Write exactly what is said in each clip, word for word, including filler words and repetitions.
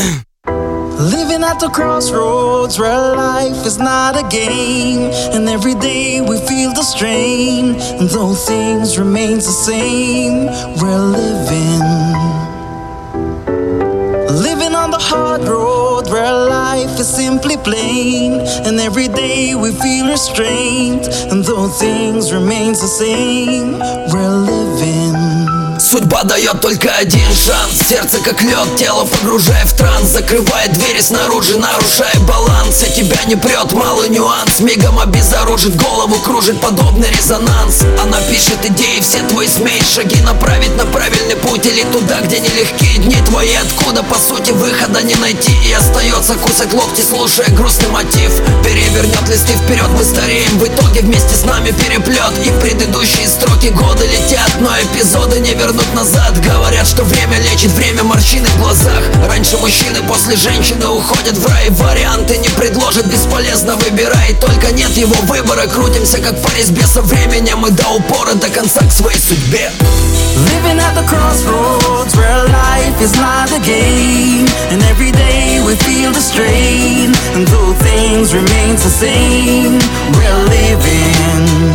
Living at the crossroads where life is not a game, and every day we feel the strain, and though things remain the same, we're living. Living on the hard road where life is simply plain, and every day we feel restrained, and though things remain the same, we're living. Судьба дает только один шанс. Сердце как лед, тело погружая в транс. Закрывает двери снаружи, нарушая баланс. И тебя не прет, малый нюанс. Мигом обезоружит, голову кружит подобный резонанс. Она пишет идеи, все твои смеешь шаги направить на правильный путь, или туда, где нелегкие дни твои, откуда по сути выхода не найти. И остается кусать локти, слушая грустный мотив. Перевернет листы вперед, мы стареем. В итоге вместе с нами переплет. И предыдущие строки года летят, но эпизоды не вернут назад. Говорят, что время лечит, время морщины в глазах. Раньше мужчины после женщины уходят в рай. Варианты не предложат, бесполезно выбирай. Только нет его выбора, крутимся как по резьбе. Со временем и до упора, до конца к своей судьбе. Living at the crossroads where life is not a game, and every day we feel the strain, and though things remain the same, we're living.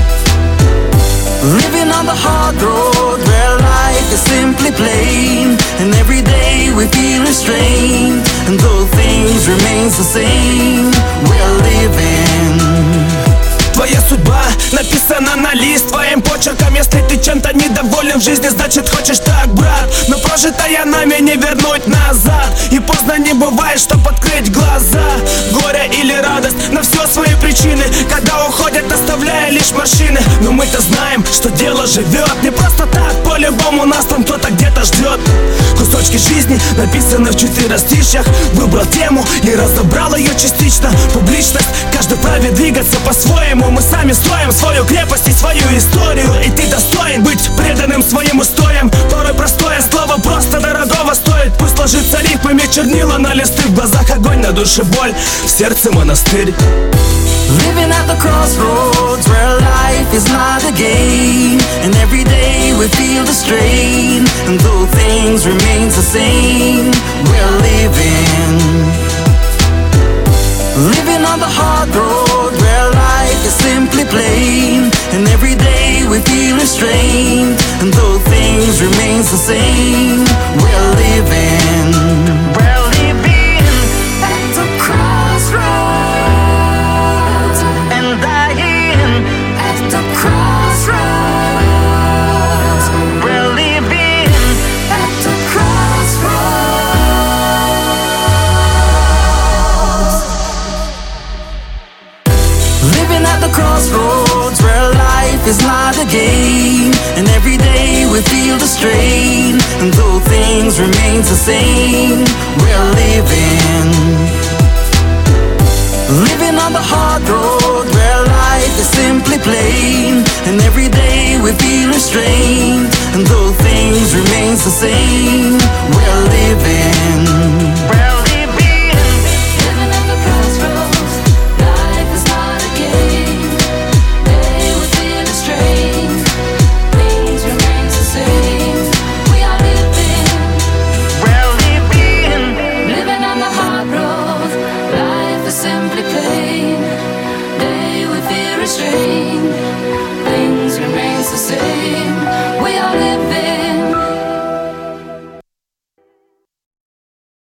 Living on the hard road where life is simply plain, and every day we feel restrained, and though things remain the same, we're living. Твоя судьба написана на лист твоим почерком. Если ты чем-то недоволен в жизни, значит хочешь так, брат. Но прожитое нами не вернуть назад, и поздно не бывает, чтоб открыть глаза. Горе или радость, на все свои причины, когда уходят, оставляя лишь морщины. Но мы-то знаем, что дело живет не просто так, по-любому нас там кто-то где-то ждет. Кусочки жизни написаны в четверостишьях. Выбрал тему и разобрал ее частично. Публичность, каждый вправе двигаться по-своему. Мы сами строим свою крепость и свою историю, и ты достоин быть преданным своим устоям. Порой простое слово просто дорогого стоит. Пусть ложится рифмами чернила на листы, в глазах огонь, на душе боль, в сердце монастырь. Living at the crossroads where life is not a game, and every day we feel the strain, and though things remain the same, we're living. Living on the hard road where life is simply plain, and every day we feel restrained, and though things remain the same, we're living. We're living at the crossroads, and dying at the crossroads. We're living at the crossroads. Living at the crossroads where life is not a game, and every day we feel the strain, and though things remain the same, we're living. Living on the hard road where life is simply plain, and every day we feel restrained, and though things remain the same, we're living.